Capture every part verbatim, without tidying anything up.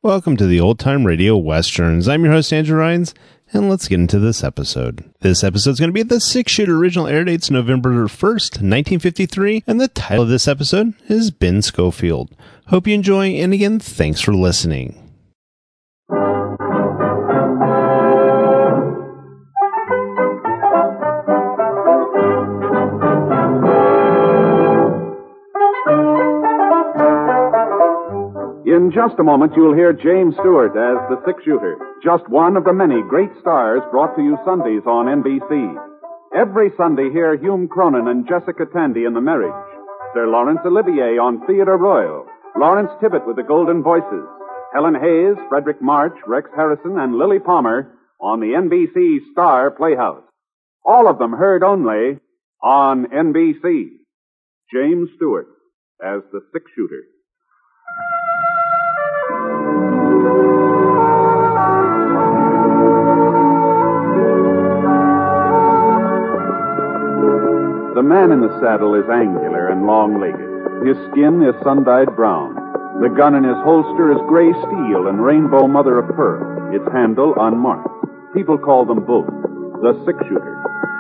Welcome to the Old Time Radio Westerns. I'm your host, Andrew Rhynes, and let's get into this episode. This episode is going to be the six-shooter. Original air date's November first, nineteen fifty-three, and the title of this episode is Ben Schofield. Hope you enjoy, and again, thanks for listening. In just a moment, you'll hear James Stewart as the six-shooter, just one of the many great stars brought to you Sundays on N B C. Every Sunday, hear Hume Cronin and Jessica Tandy in The Marriage, Sir Laurence Olivier on Theatre Royal, Lawrence Tibbett with the Golden Voices, Helen Hayes, Frederick March, Rex Harrison, and Lily Palmer on the N B C Star Playhouse. All of them heard only on N B C. James Stewart as the six-shooter. The man in the saddle is angular and long-legged. His skin is sun-dyed brown. The gun in his holster is gray steel and rainbow mother of pearl, its handle unmarked. People call them both the six-shooter.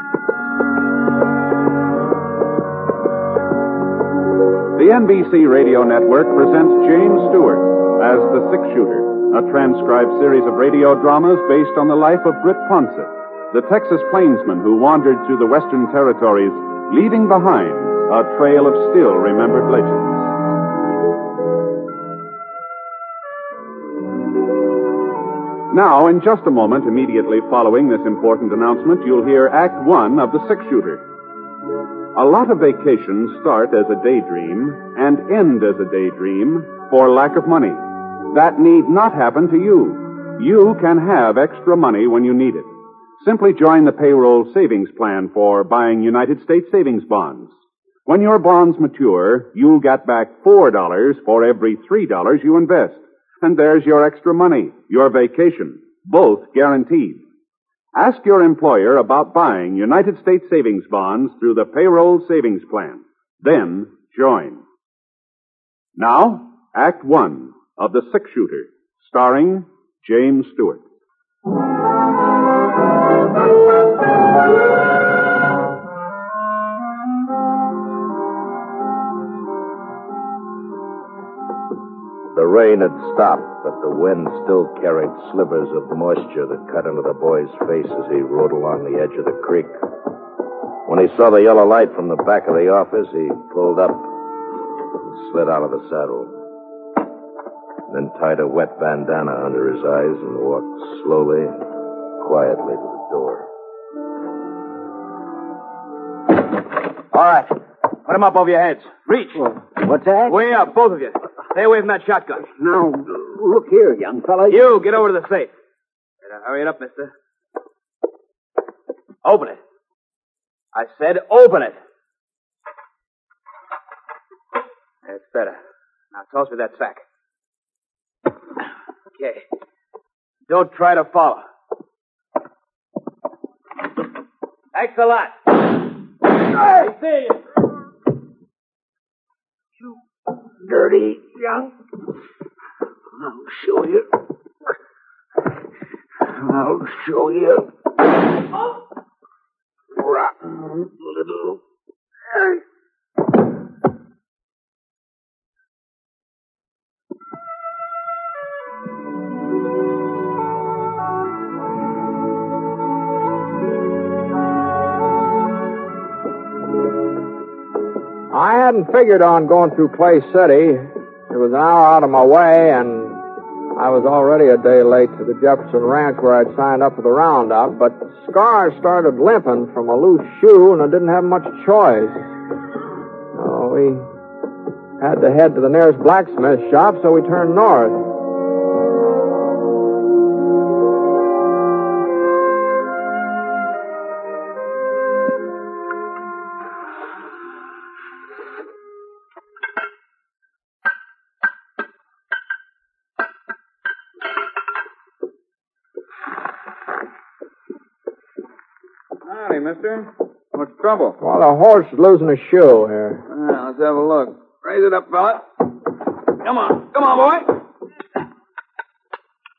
The N B C Radio Network presents James Stewart as the six-shooter, a transcribed series of radio dramas based on the life of Britt Ponsett, the Texas plainsman who wandered through the Western Territories, leaving behind a trail of still-remembered legends. Now, in just a moment, immediately following this important announcement, you'll hear Act One of The Six-Shooter. A lot of vacations start as a daydream and end as a daydream for lack of money. That need not happen to you. You can have extra money when you need it. Simply join the payroll savings plan for buying United States savings bonds. When your bonds mature, you'll get back four dollars for every three dollars you invest. And there's your extra money, your vacation, both guaranteed. Ask your employer about buying United States savings bonds through the payroll savings plan. Then join. Now, Act One of The Six-Shooter, starring James Stewart. The rain had stopped, but the wind still carried slivers of moisture that cut into the boy's face as he rode along the edge of the creek. When he saw the yellow light from the back of the office, he pulled up and slid out of the saddle. Then tied a wet bandana under his eyes and walked slowly, quietly to the door. All right. Put him up over your heads. Reach. What's that? Way up, both of you. Stay away from that shotgun. Now, look here, young fella. You, get over to the safe. Better hurry it up, mister. Open it. I said open it. That's better. Now toss me that sack. Okay. Don't try to follow. Thanks a lot. Hey, see you. You dirty young. I'll show you. I'll show you. Rotten little. I hadn't figured on going through Clay City. It was an hour out of my way, and I was already a day late to the Jefferson Ranch where I'd signed up for the roundup, but scars started limping from a loose shoe, and I didn't have much choice. So we had to head to the nearest blacksmith shop, so we turned north. Howdy, mister. What's the trouble? Well, the horse is losing a shoe here. Well, let's have a look. Raise it up, fella. Come on. Come on, boy.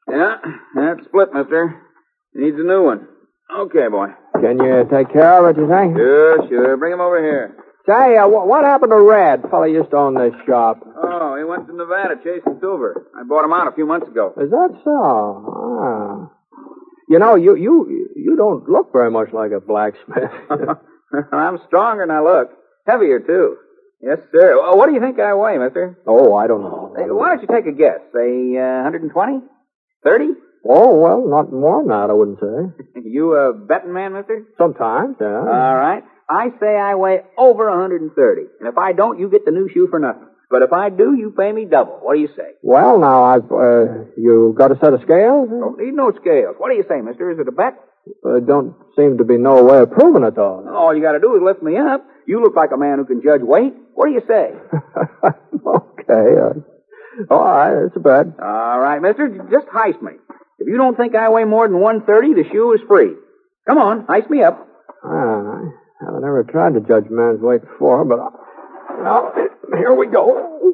Yeah, that's split, mister. Needs a new one. Okay, boy. Can you take care of it, you think? Sure, sure. Bring him over here. Say, uh, wh- what happened to Red? Fella used to own this shop. Oh, he went to Nevada chasing silver. I bought him out a few months ago. Is that so? Ah. You know, you you you don't look very much like a blacksmith. I'm stronger than I look. Heavier, too. Yes, sir. Well, what do you think I weigh, mister? Oh, I don't know. Hey, why don't you take a guess? Say uh, one hundred twenty? thirty? Oh, well, not more than that, I wouldn't say. You a betting man, mister? Sometimes, yeah. All right. I say I weigh over one hundred thirty. And if I don't, you get the new shoe for nothing. But if I do, you pay me double. What do you say? Well, now, I've, uh, you got a set of scales? Don't need no scales. What do you say, mister? Is it a bet? Uh, don't seem to be no way of proving it, though. All you got to do is lift me up. You look like a man who can judge weight. What do you say? Okay. Uh, all right, it's a bet. All right, mister. Just heist me. If you don't think I weigh more than one thirty, the shoe is free. Come on, heist me up. Ah, I haven't ever tried to judge man's weight before, but... I... Well, here we go.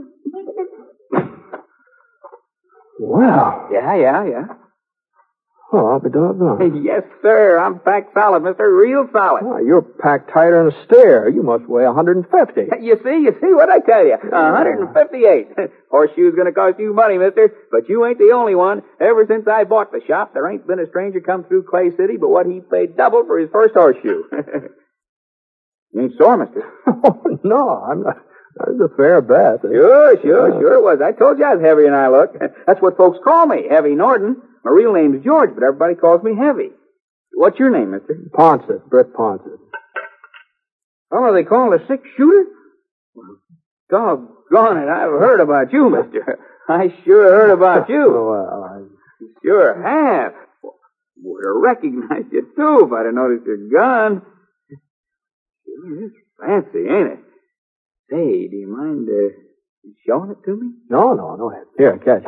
Wow. Yeah, yeah, yeah. Oh, I'll be doggone. Yes, sir. I'm packed solid, mister. Real solid. Oh, you're packed tighter than a steer. You must weigh one hundred fifty. You see, you see what I tell you. one hundred fifty-eight. Horseshoe's gonna cost you money, mister. But you ain't the only one. Ever since I bought the shop, there ain't been a stranger come through Clay City but what he paid double for his first horseshoe. You ain't sore, mister. Oh, no, I'm not. That was a fair bet. Sure, sure, sure it was. I told you I was heavier than I look. That's what folks call me, Heavy Norton. My real name's George, but everybody calls me Heavy. What's your name, mister? Ponsett, Britt Ponsett. Oh, they call it a six-shooter? Doggone it, I've heard about you, mister. I sure heard about you. Oh, well, I... Sure have. Would have recognized you, too, if I'd have noticed your gun. It's fancy, ain't it? Say, do you mind uh, showing it to me? No, no, no. Here, catch it.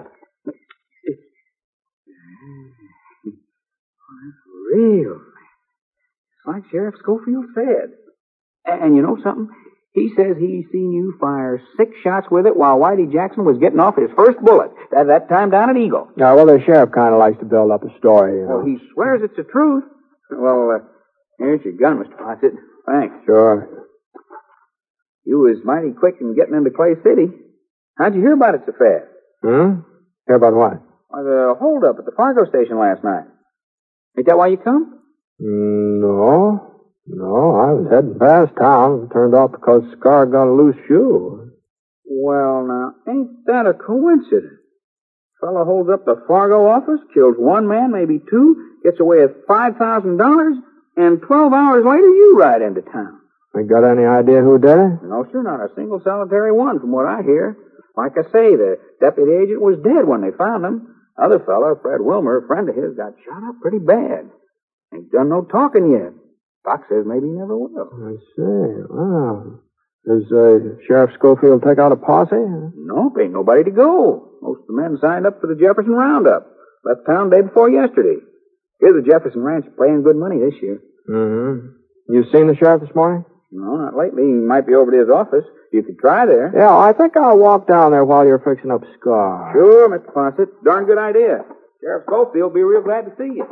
That's real. It's like Sheriff Schofield said. And, and you know something? He says he's seen you fire six shots with it while Whitey Jackson was getting off his first bullet. That, that time down at Eagle. Yeah, well, the sheriff kind of likes to build up a story, you know. Well, he swears it's the truth. Well, uh, here's your gun, Mister Fawcett. Thanks. Sure. You was mighty quick in getting into Clay City. How'd you hear about it so fast? Hmm? Hear about what? Why, the holdup at the Fargo station last night. Ain't that why you come? Mm, no. No, I was heading past town. Turned off because Scar got a loose shoe. Well, now, ain't that a coincidence? Fellow holds up the Fargo office, kills one man, maybe two, gets away with five thousand dollars, and twelve hours later you ride into town. You got any idea who did it? No, sir, not a single solitary one from what I hear. Like I say, the deputy agent was dead when they found him. Other fellow, Fred Wilmer, a friend of his, got shot up pretty bad. Ain't done no talking yet. Doc says maybe he never will. I see. Wow. Does uh, Sheriff Schofield take out a posse? Nope, ain't nobody to go. Most of the men signed up for the Jefferson Roundup. Left town day before yesterday. Here's the Jefferson Ranch paying good money this year. Mm-hmm. You seen the sheriff this morning? No, not lately. He might be over to his office. You could try there. Yeah, I think I'll walk down there while you're fixing up Scar. Sure, Mister Fawcett. Darn good idea. Sheriff Schofield will be real glad to see you.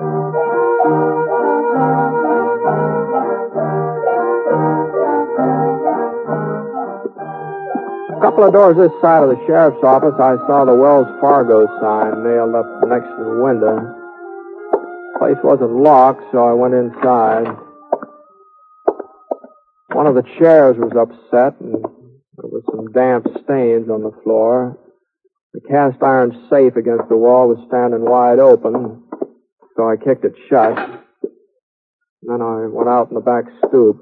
A couple of doors this side of the sheriff's office, I saw the Wells Fargo sign nailed up next to the window. The place wasn't locked, so I went inside. One of the chairs was upset, and there was some damp stains on the floor. The cast iron safe against the wall was standing wide open, so I kicked it shut. Then I went out in the back stoop.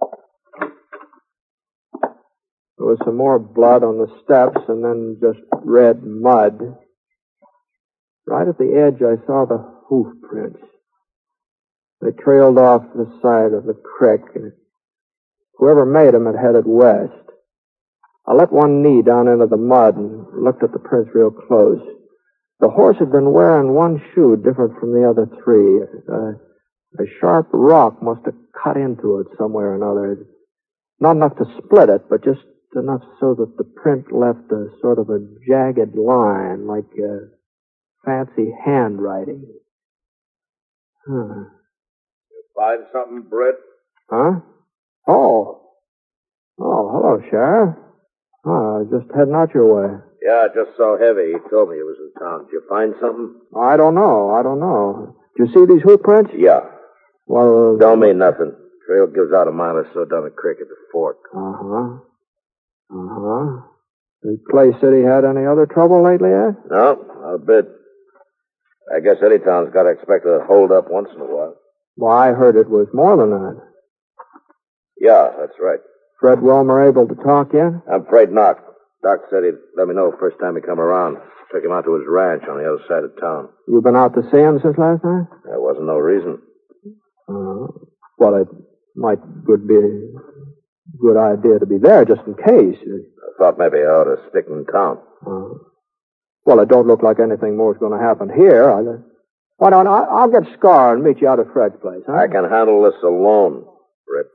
There was some more blood on the steps, and then just red mud. Right at the edge, I saw the hoof prints. They trailed off the side of the creek, and whoever made them had headed west. I let one knee down into the mud and looked at the prints real close. The horse had been wearing one shoe different from the other three. Uh, a sharp rock must have cut into it somewhere or another. Not enough to split it, but just enough so that the print left a sort of a jagged line, like uh, fancy handwriting. Huh. Find something, Britt? Huh? Oh. Oh, hello, Sheriff. Oh, I was just heading out your way. Yeah, just so heavy. He told me he was in town. Did you find something? I don't know. I don't know. Did you see these hoof prints? Yeah. Well... Don't mean nothing. Trail gives out a mile or so down the creek at the fork. Uh-huh. Uh-huh. Has Clay City had any other trouble lately, Ed? No, not a bit. I guess any town's got to expect a hold-up once in a while. Well, I heard it was more than that. Yeah, that's right. Fred Wilmer able to talk yet? I'm afraid not. Doc said he'd let me know the first time he come around. Took him out to his ranch on the other side of town. You been out to see him since last night? There wasn't no reason. Uh, well, it might good be a good idea to be there just in case. I thought maybe I ought to stick in town. Uh, well, it don't look like anything more is going to happen here. I, why don't I, I'll get Scar and meet you out at Fred's place, huh? I can handle this alone, Britt.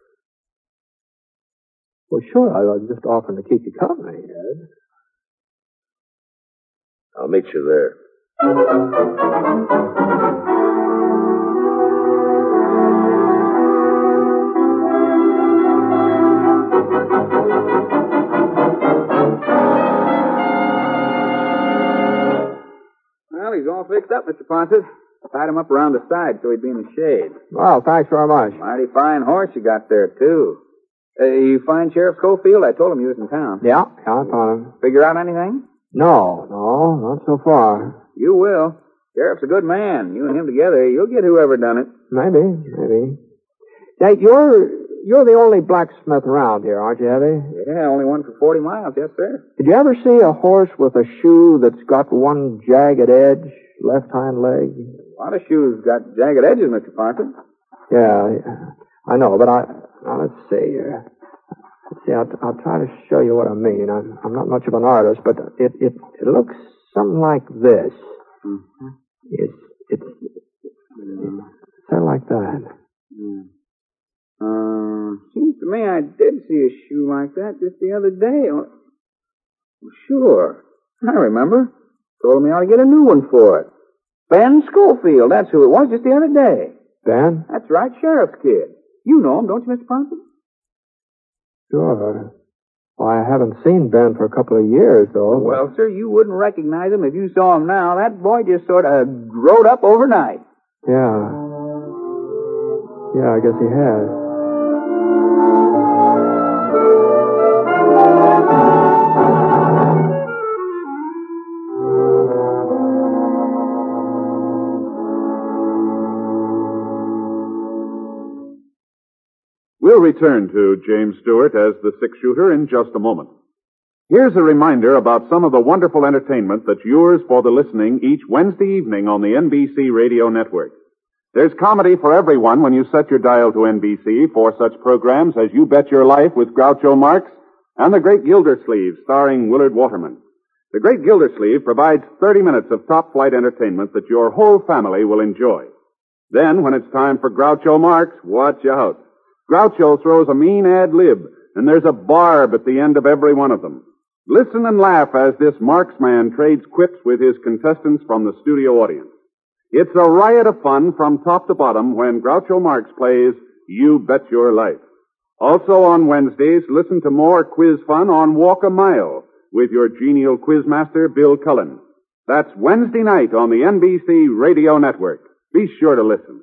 Well, sure. I was just offering to keep you company, Ed. I'll meet you there. Well, he's all fixed up, Mister Ponset. Tied him up around the side so he'd be in the shade. Well, thanks very much. Mighty fine horse you got there, too. Uh, you find Sheriff Schofield? I told him he was in town. Yeah, yeah, I found him. Figure out anything? No, no, not so far. You will. Sheriff's a good man. You and him together, you'll get whoever done it. Maybe, maybe. Now, you're you're the only blacksmith around here, aren't you, Eddie? Yeah, only one for forty miles, yes, sir. Did you ever see a horse with a shoe that's got one jagged edge, left hind leg? A lot of shoes got jagged edges, Mister Ponset. Yeah, I know, but I... Now, let's see here. Let's see, I'll, I'll try to show you what I mean. I'm, I'm not much of an artist, but it, it, it looks something like this. Mm-hmm. It's, it's, it's sort of like that. Mm. Uh, seems to me I did see a shoe like that just the other day. Oh, sure. I remember. Told me I ought to get a new one for it. Ben Schofield, that's who it was just the other day. Ben? That's right, Sheriff's kid. You know him, don't you, Mister Ponset? Sure. Well, I haven't seen Ben for a couple of years, though. Well, sir, you wouldn't recognize him if you saw him now. That boy just sort of growed up overnight. Yeah. Yeah, I guess he has. We'll return to James Stewart as the six-shooter in just a moment. Here's a reminder about some of the wonderful entertainment that's yours for the listening each Wednesday evening on the N B C Radio Network. There's comedy for everyone when you set your dial to N B C for such programs as You Bet Your Life with Groucho Marx and The Great Gildersleeve starring Willard Waterman. The Great Gildersleeve provides thirty minutes of top-flight entertainment that your whole family will enjoy. Then, when it's time for Groucho Marx, watch out. Groucho throws a mean ad lib, and there's a barb at the end of every one of them. Listen and laugh as this Marxman trades quips with his contestants from the studio audience. It's a riot of fun from top to bottom when Groucho Marx plays You Bet Your Life. Also on Wednesdays, listen to more quiz fun on Walk a Mile with your genial quizmaster, Bill Cullen. That's Wednesday night on the N B C Radio Network. Be sure to listen.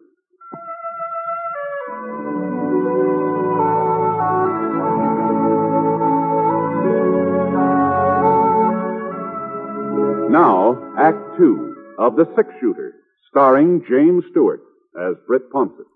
Now, Act Two of The Six-Shooter, starring James Stewart as Britt Ponset.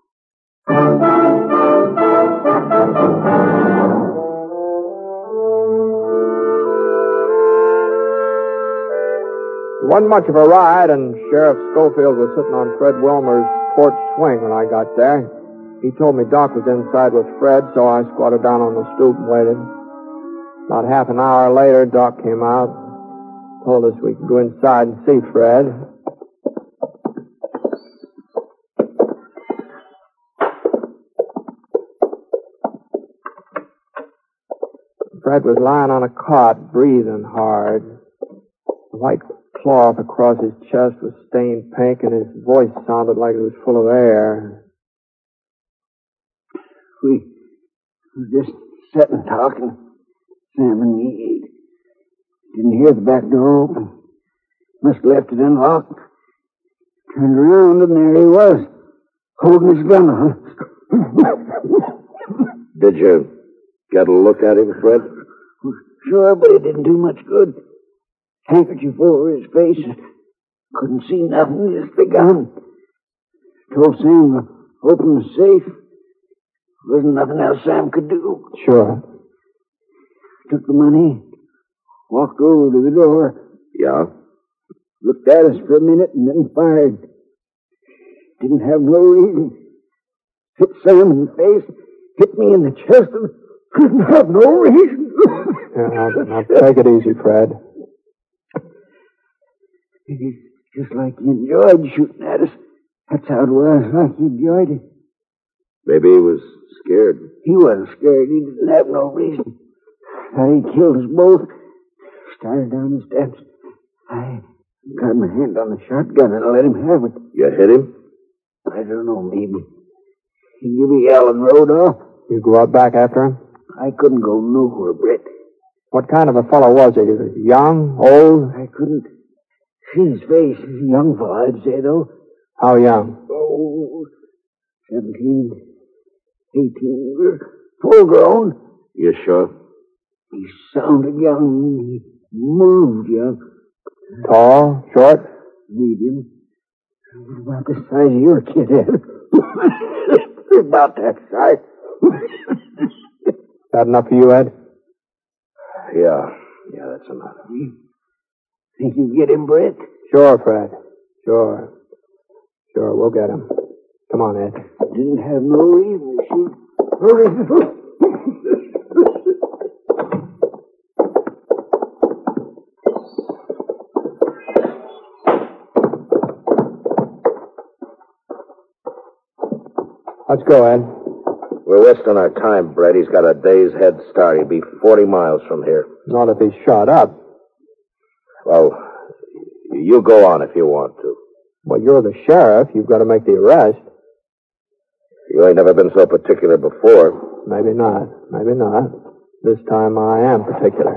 Wasn't much of a ride, and Sheriff Schofield was sitting on Fred Wilmer's porch swing when I got there. He told me Doc was inside with Fred, so I squatted down on the stoop and waited. About half an hour later, Doc came out. Told us we could go inside and see Fred. Fred was lying on a cot, breathing hard. A white cloth across his chest was stained pink, and his voice sounded like it was full of air. We were just sitting talking, Sam and me. Didn't hear the back door open. Must have left it unlocked. Turned around, and there he was, holding his gun on. Did you get a look at him, Fred? Sure, but it didn't do much good. Handkerchief over his face. Couldn't see nothing, just the gun. Told Sam to open the safe. Wasn't nothing else Sam could do. Sure. Took the money, walked over to the door. Yeah? Looked at us for a minute and then fired. Didn't have no reason. Hit Sam in the face, hit me in the chest, and couldn't have no reason. Yeah, now, now take it easy, Fred. It's just like he enjoyed shooting at us. That's how it was, like he enjoyed it. Maybe he was scared. He wasn't scared. He didn't have no reason. Thought he killed us both. Started down the steps. I got my hand on the shotgun and let him have it. You hit him? I don't know, maybe. He gave a yell and rode off. You go out back after him? I couldn't go nowhere, Brett. What kind of a fellow was he? Was he young, old? I couldn't see his face. He's a young fellow, I'd say, though. How young? Oh, seventeen, eighteen. We're full grown. You sure? He sounded young. He moved young. Tall, short? Medium. About the size of your kid, Ed. About that size. That enough for you, Ed? Yeah. Yeah, that's enough. Think you get him, Brett? Sure, Fred. Sure. Sure, we'll get him. Come on, Ed. Didn't have no reason to shoot. Hurry. Let's go, Ed. We're wasting our time, Brett. He's got a day's head start. He'll be forty miles from here. Not if he's shot up. Well, you go on if you want to. Well, you're the sheriff. You've got to make the arrest. You ain't never been so particular before. Maybe not. Maybe not. This time I am particular.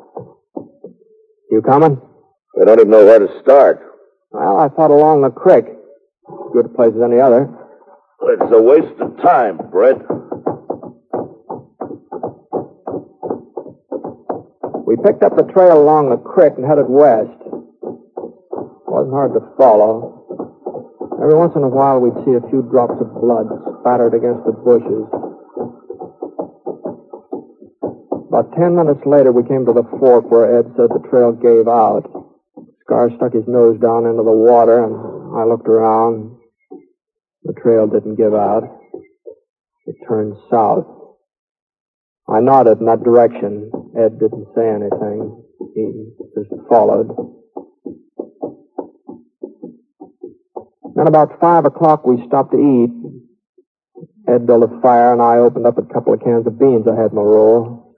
You coming? We don't even know where to start. Well, I thought along the creek. Good a place as any other. It's a waste of time, Brett. We picked up the trail along the creek and headed west. Wasn't hard to follow. Every once in a while we'd see a few drops of blood spattered against the bushes. About ten minutes later we came to the fork where Ed said the trail gave out. Scar stuck his nose down into the water and I looked around. The trail didn't give out. It turned south. I nodded in that direction. Ed didn't say anything. He just followed. Then about five o'clock we stopped to eat. Ed built a fire and I opened up a couple of cans of beans I had in my roll.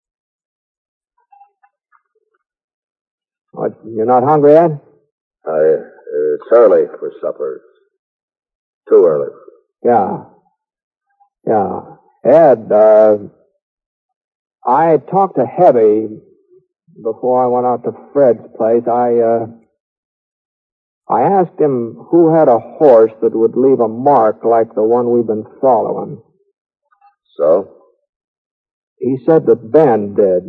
What, you're not hungry, Ed? I, uh, it's early for supper. Too early. Yeah. Yeah. Ed, uh, I talked to Heavy before I went out to Fred's place. I, uh, I asked him who had a horse that would leave a mark like the one we've been following. So? He said that Ben did.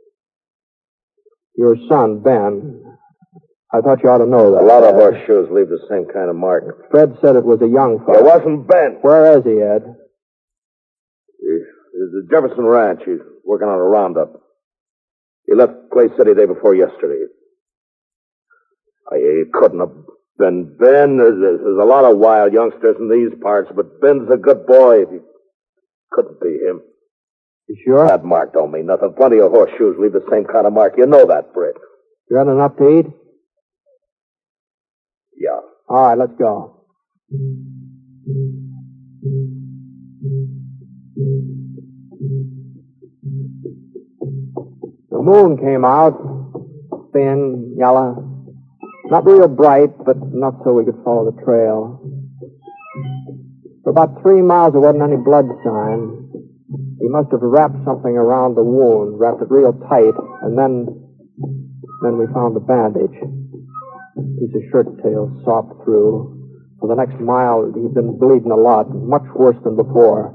Your son, Ben. I thought you ought to know that. A lot of horseshoes leave the same kind of mark. Fred said it was a young fellow. It wasn't Ben. Where is he, Ed? He's at the Jefferson Ranch. He's working on a roundup. He left Clay City day before yesterday. I, he couldn't have been Ben. There's, there's a lot of wild youngsters in these parts, but Ben's a good boy. He couldn't be him. You sure? That mark don't mean nothing. Plenty of horseshoes leave the same kind of mark. You know that, Brett. You got enough to eat? Yeah. All right, let's go. The moon came out, thin, yellow. Not real bright, but enough so we could follow the trail. For about three miles, there wasn't any blood sign. He must have wrapped something around the wound, wrapped it real tight, and then, then we found the bandage. Piece of shirt tail sopped through. For the next mile, he'd been bleeding a lot, much worse than before.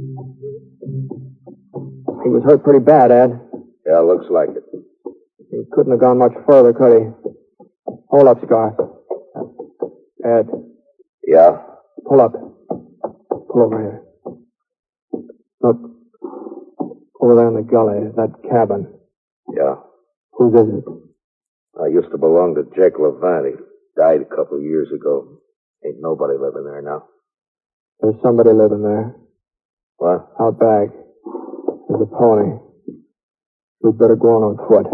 He was hurt pretty bad, Ed. Yeah, looks like it. He couldn't have gone much further, could he? Hold up, Scar. Ed. Yeah? Pull up. Pull over here. Look. Over there in the gully, that cabin. Yeah. Whose is it? I used to belong to Jake Levant. He died a couple of years ago. Ain't nobody living there now. There's somebody living there. What? Out back. There's a pony. We'd better go on on foot.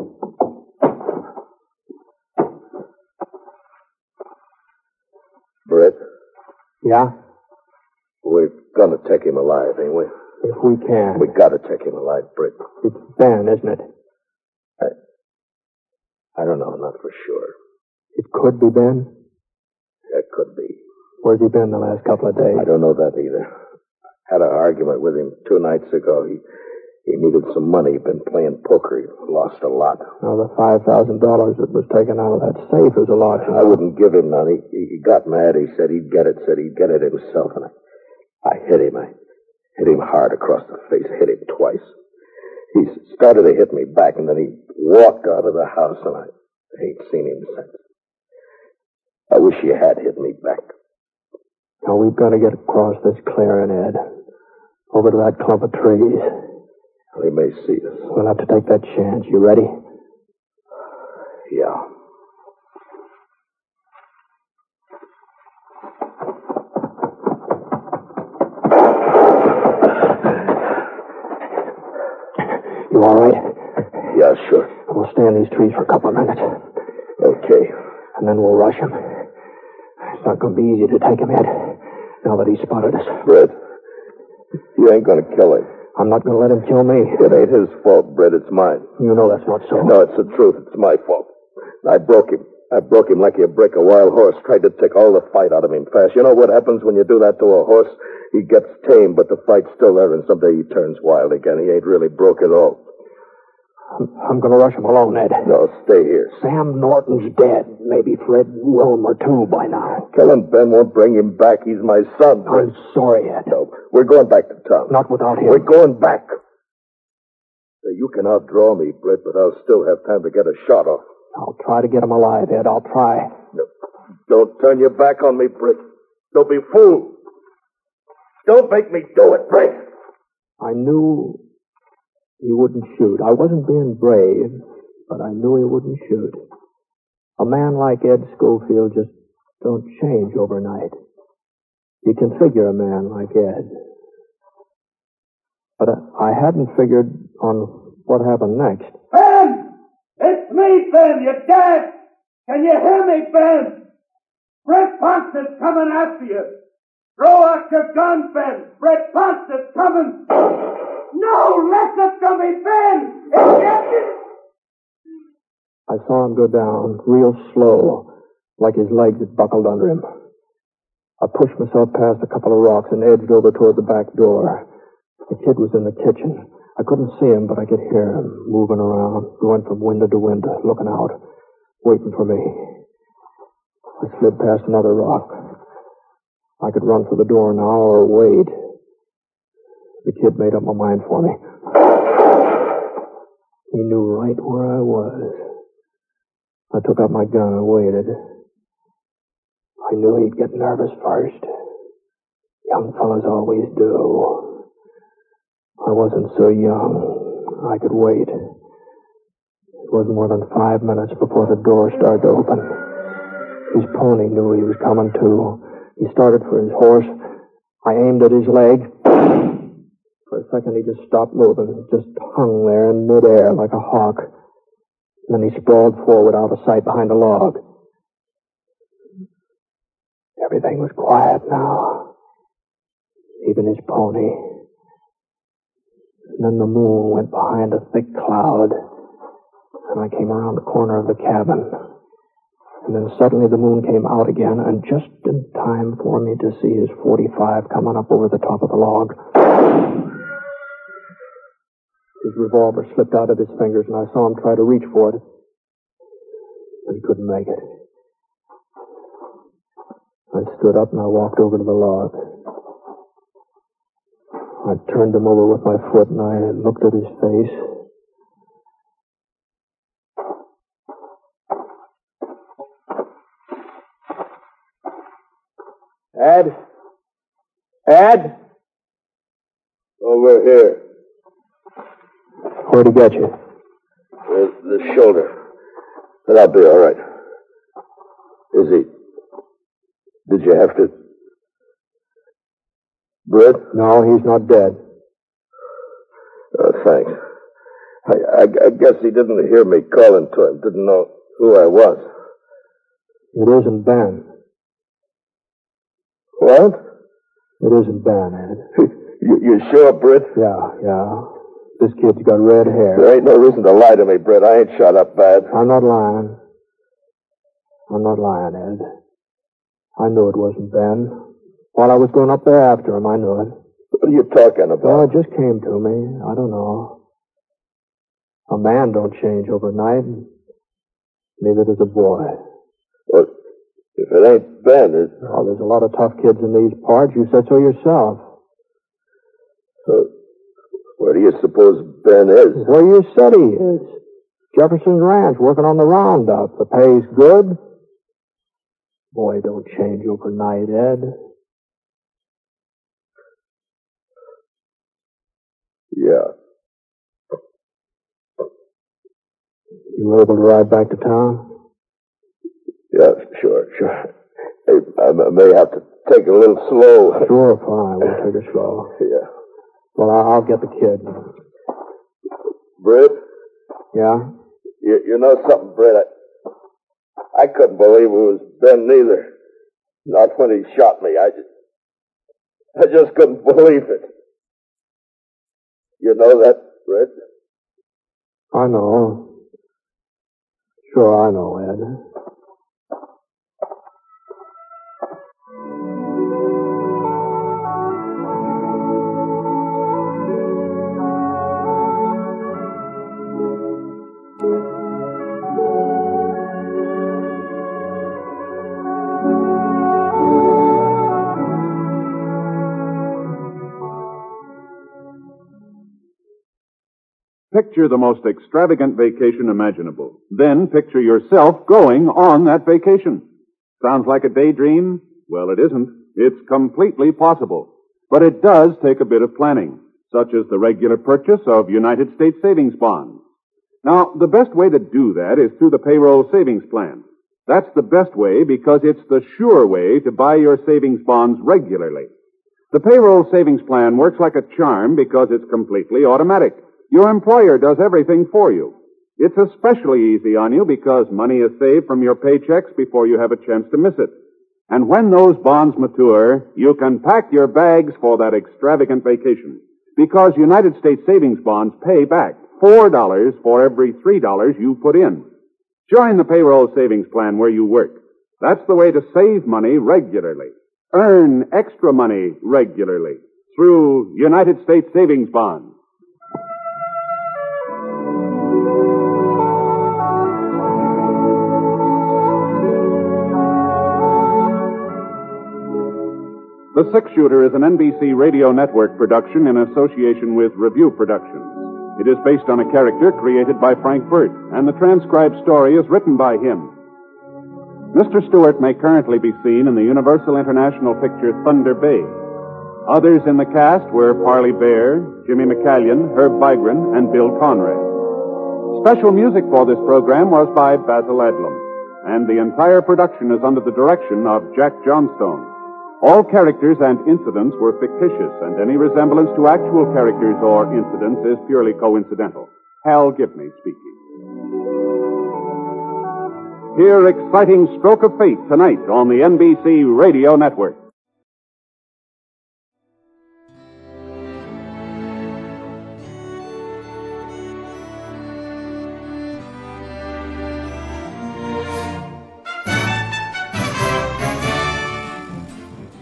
Britt? Yeah? We're gonna take him alive, ain't we? If we can. We gotta take him alive, Britt. It's Ben, isn't it? I, I don't know, not for sure. It could be Ben? It could be. Where's he been the last couple of days? I don't know that either. Had an argument with him two nights ago. He he needed some money. He'd been playing poker. He lost a lot. Now, the five thousand dollars that was taken out of that safe is a lot. I wouldn't give him none. He, he got mad. He said he'd get it. Said he'd get it himself. And I, I hit him. I hit him hard across the face. Hit him twice. He started to hit me back, and then he walked out of the house, and I ain't seen him since. I wish you had hit me back. Now, we've got to get across this clearing, Ed. Over to that clump of trees. They may see us. We'll have to take that chance. You ready? Yeah. You all right? Yeah, sure. We'll stay in these trees for a couple of minutes. Okay. And then we'll rush him. It's not going to be easy to take him, Ed, now that he's spotted us. Britt, you ain't going to kill him. I'm not going to let him kill me. It ain't his fault, Britt. It's mine. You know that's not so. No, it's the truth. It's my fault. I broke him. I broke him like you break a wild horse. Tried to take all the fight out of him fast. You know what happens when you do that to a horse? He gets tame, but the fight's still there, and someday he turns wild again. He ain't really broke at all. I'm, I'm going to rush him alone, Ed. No, stay here. Sam Norton's dead. Maybe Fred Wilmer, too, by now. Killing Ben won't bring him back. He's my son, Britt. I'm sorry, Ed. No, we're going back to town. Not without him. We're going back. You can outdraw me, Britt, but I'll still have time to get a shot off. I'll try to get him alive, Ed. I'll try. No, don't turn your back on me, Britt. Don't be fooled. Don't make me do it, Britt. I knew he wouldn't shoot. I wasn't being brave, but I knew he wouldn't shoot. A man like Ed Schofield just don't change overnight. You can figure a man like Ed. But I hadn't figured on what happened next. Ben! It's me, Ben! You're dead! Can you hear me, Ben? Brett Ponce is coming after you! Throw out your gun, Ben! Brett Ponce is coming! No! Listen to me, Ben! It's I saw him go down, real slow, like his legs had buckled under him. I pushed myself past a couple of rocks and edged over toward the back door. The kid was in the kitchen. I couldn't see him, but I could hear him moving around, going from window to window, looking out, waiting for me. I slid past another rock. I could run for the door now or wait. The kid made up my mind for me. He knew right where I was. I took out my gun and waited. I knew he'd get nervous first. Young fellas always do. I wasn't so young. I could wait. It wasn't more than five minutes before the door started to open. His pony knew he was coming too. He started for his horse. I aimed at his leg. For a second he just stopped moving, just hung there in midair like a hawk. Then he sprawled forward out of sight behind a log. Everything was quiet now. Even his pony. And then the moon went behind a thick cloud, and I came around the corner of the cabin. And then suddenly the moon came out again, and just in time for me to see his forty-five coming up over the top of the log. His revolver slipped out of his fingers, and I saw him try to reach for it. But he couldn't make it. I stood up and I walked over to the log. I turned him over with my foot, and I looked at his face. Ed? Ed? Over here. Where'd he get you? With the shoulder. But I'll be all right. Is he... Did you have to... Britt? No, he's not dead. Oh, thanks. I, I, I guess he didn't hear me calling to him. Didn't know who I was. It isn't Ben. What? It isn't Ben, Ed. you, you sure, Britt? Yeah, yeah. This kid's got red hair. There ain't no reason to lie to me, Britt. I ain't shot up bad. I'm not lying. I'm not lying, Ed. I knew it wasn't Ben. While I was going up there after him, I knew it. What are you talking about? Well, it just came to me. I don't know. A man don't change overnight. Neither does a boy. Well, if it ain't Ben, it... Oh, there's a lot of tough kids in these parts. You said so yourself. So, where do you suppose Ben is? Where you said he is. Jefferson's Ranch, working on the roundup. The pay's good. Boy, don't change overnight, Ed. Yeah. You were able to ride back to town? Yeah, sure, sure. Hey, I may have to take it a little slow. Sure, fine. We'll take it slow. Yeah. Well, I'll get the kid. Britt? Yeah? You, you know something, Britt? I, I couldn't believe it was Ben neither. Not when he shot me. I just, I just couldn't believe it. You know that, Britt? I know. Sure, I know, Ed. Picture the most extravagant vacation imaginable. Then picture yourself going on that vacation. Sounds like a daydream? Well, it isn't. It's completely possible. But it does take a bit of planning, such as the regular purchase of United States savings bonds. Now, the best way to do that is through the payroll savings plan. That's the best way because it's the sure way to buy your savings bonds regularly. The payroll savings plan works like a charm because it's completely automatic. Your employer does everything for you. It's especially easy on you because money is saved from your paychecks before you have a chance to miss it. And when those bonds mature, you can pack your bags for that extravagant vacation because United States savings bonds pay back four dollars for every three dollars you put in. Join the payroll savings plan where you work. That's the way to save money regularly. Earn extra money regularly through United States savings bonds. The Six Shooter is an N B C Radio Network production in association with Review Productions. It is based on a character created by Frank Burt, and the transcribed story is written by him. Mister Stewart may currently be seen in the Universal International picture Thunder Bay. Others in the cast were Parley Bear, Jimmy McCallion, Herb Vigran, and Bill Conrad. Special music for this program was by Basil Adlam, and the entire production is under the direction of Jack Johnstone. All characters and incidents were fictitious, and any resemblance to actual characters or incidents is purely coincidental. Hal Gibney speaking. Hear Exciting Stroke of Fate tonight on the N B C Radio Network.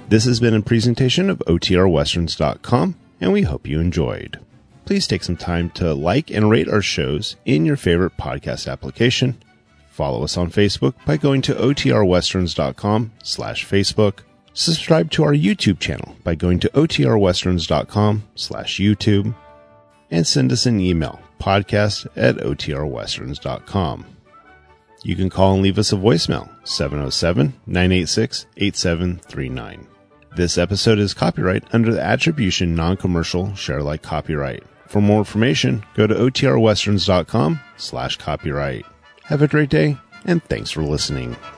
This has been a presentation of O T R westerns dot com, and we hope you enjoyed. Please take some time to like and rate our shows in your favorite podcast application. Follow us on Facebook by going to O T R westerns dot com slash Facebook. Subscribe to our YouTube channel by going to O T R westerns dot com slash YouTube. And send us an email, podcast at O T R westerns dot com. You can call and leave us a voicemail, seven oh seven, nine eight six, eight seven three nine. This episode is copyright under the Attribution Non-Commercial Share-alike copyright. For more information, go to O T R westerns dot com slash copyright. Have a great day, and thanks for listening.